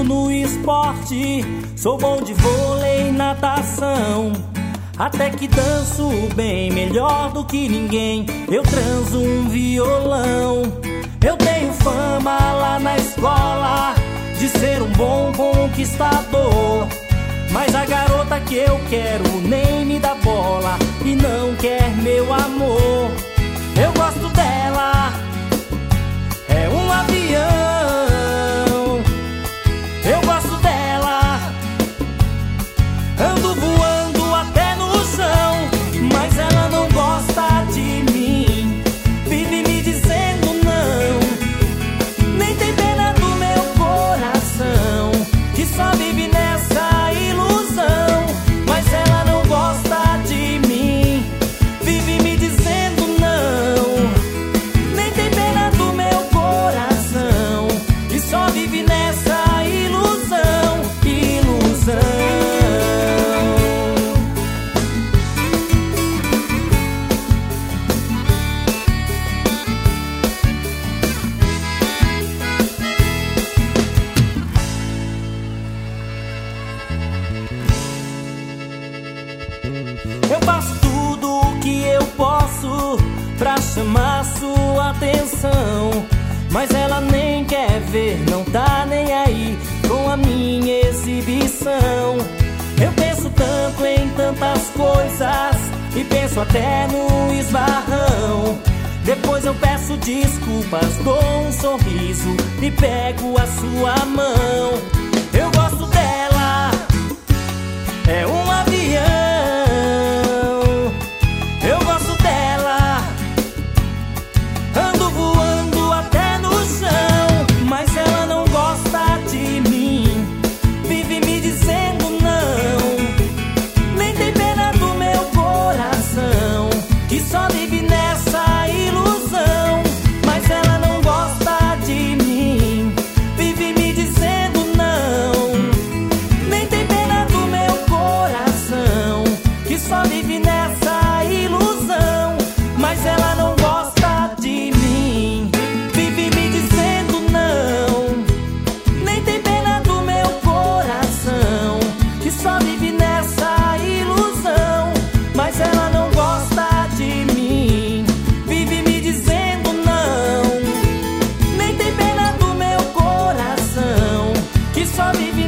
no esporte, sou bom de vôlei e natação. Até que danço bem, melhor do que ninguém. Eu transo um violão. Eu tenho fama lá na escola de ser um bom conquistador. Mas a garota que eu quero nem me dá bola e não quer meu amor. Eu gosto dela, é um avião. Eu gosto dela, ando voando até no chão. Mas ela não gosta de mim, vive me dizendo não. Nem tem pena do meu coração, que só vive nessa ilusão. Mas ela não gosta de mim, vive me dizendo não. Nem tem pena do meu coração, que só vive nessa ilusão, ilusão. Eu faço tudo o que eu posso pra chamar sua atenção, mas ela nem quer ver, não tá nem aí com a minha exibição. Eu penso tanto em tantas coisas e penso até no esbarrão. Depois eu peço desculpas, dou um sorriso e pego a sua mão. Eu gosto dela, é um avião. Eu gosto dela, ando voando até no chão. Mas ela não gosta de mim, vive me dizendo não. Nem tem pena do meu coração, que só vive nessa ilusão. Mas ela não gosta de mim, vive me dizendo não. Nem tem pena do meu coração, que só vive nessa ilusão. Mas ela não gosta de mim, vive me dizendo não. Nem tem pena do meu coração, que só vive nessa ilusão. Mas ela não gosta de mim, vive me dizendo não. Nem tem pena do meu coração, que só vive